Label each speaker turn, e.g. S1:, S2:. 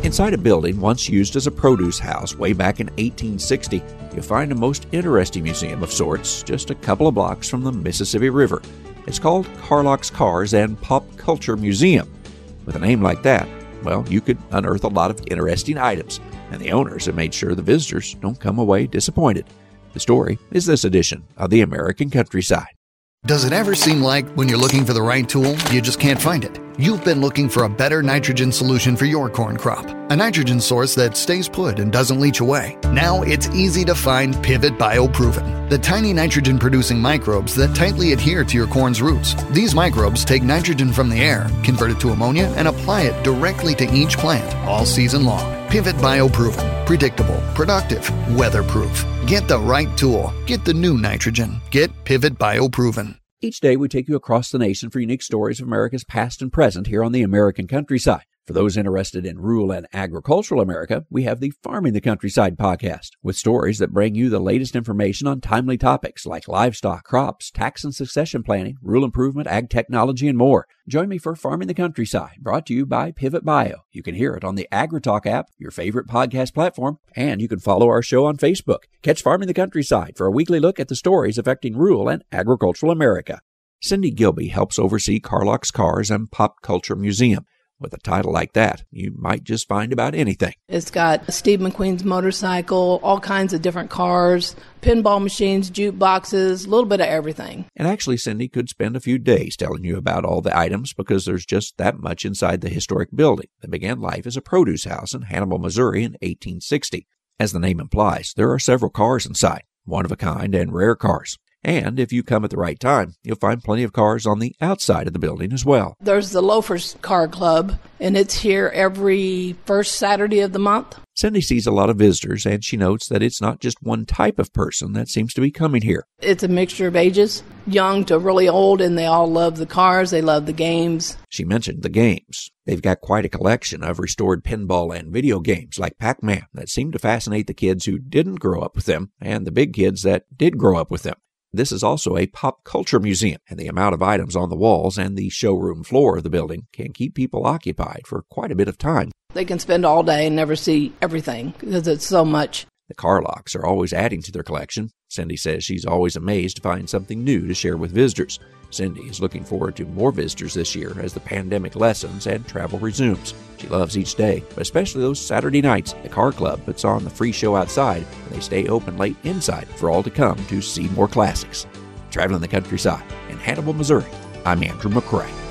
S1: Inside a building once used as a produce house way back in 1860, you'll find a most interesting museum of sorts just a couple of blocks from the Mississippi River. It's called Carlock's Cars and Pop Culture Museum. With a name like that, well, you could unearth a lot of interesting items, and the owners have made sure the visitors don't come away disappointed. The story is this edition of the American Countryside.
S2: Does it ever seem like when you're looking for the right tool, you just can't find it? You've been looking for a better nitrogen solution for your corn crop. A nitrogen source that stays put and doesn't leach away. Now it's easy to find Pivot BioProven, the tiny nitrogen-producing microbes that tightly adhere to your corn's roots. These microbes take nitrogen from the air, convert it to ammonia, and apply it directly to each plant all season long. Pivot BioProven. Predictable, productive, weatherproof. Get the right tool. Get the new nitrogen. Get Pivot BioProven.
S1: Each day we take you across the nation for unique stories of America's past and present here on the American Countryside. For those interested in rural and agricultural America, we have the Farming the Countryside podcast, with stories that bring you the latest information on timely topics like livestock, crops, tax and succession planning, rural improvement, ag technology, and more. Join me for Farming the Countryside, brought to you by Pivot Bio. You can hear it on the AgriTalk app, your favorite podcast platform, and you can follow our show on Facebook. Catch Farming the Countryside for a weekly look at the stories affecting rural and agricultural America. Cindy Gilby helps oversee Carlock's Cars and Pop Culture Museum. With a title like that, you might just find about anything.
S3: It's got Steve McQueen's motorcycle, all kinds of different cars, pinball machines, jukeboxes, a little bit of everything.
S1: And actually, Cindy could spend a few days telling you about all the items because there's just that much inside the historic building that began life as a produce house in Hannibal, Missouri in 1860. As the name implies, there are several cars inside, one-of-a-kind and rare cars. And if you come at the right time, you'll find plenty of cars on the outside of the building as well.
S3: There's the Loafers Car Club, and it's here every first Saturday of the month.
S1: Cindy sees a lot of visitors, and she notes that it's not just one type of person that seems to be coming here.
S3: It's a mixture of ages, young to really old, and they all love the cars, they love the games.
S1: She mentioned the games. They've got quite a collection of restored pinball and video games like Pac-Man that seem to fascinate the kids who didn't grow up with them and the big kids that did grow up with them. This is also a pop culture museum, and the amount of items on the walls and the showroom floor of the building can keep people occupied for quite a bit of time.
S3: They can spend all day and never see everything because it's so much.
S1: The Carlocks are always adding to their collection. Cindy says she's always amazed to find something new to share with visitors. Cindy is looking forward to more visitors this year as the pandemic lessens and travel resumes. She loves each day, but especially those Saturday nights. The Car Club puts on the free show outside, and they stay open late inside for all to come to see more classics. Traveling the Countryside in Hannibal, Missouri, I'm Andrew McCrae.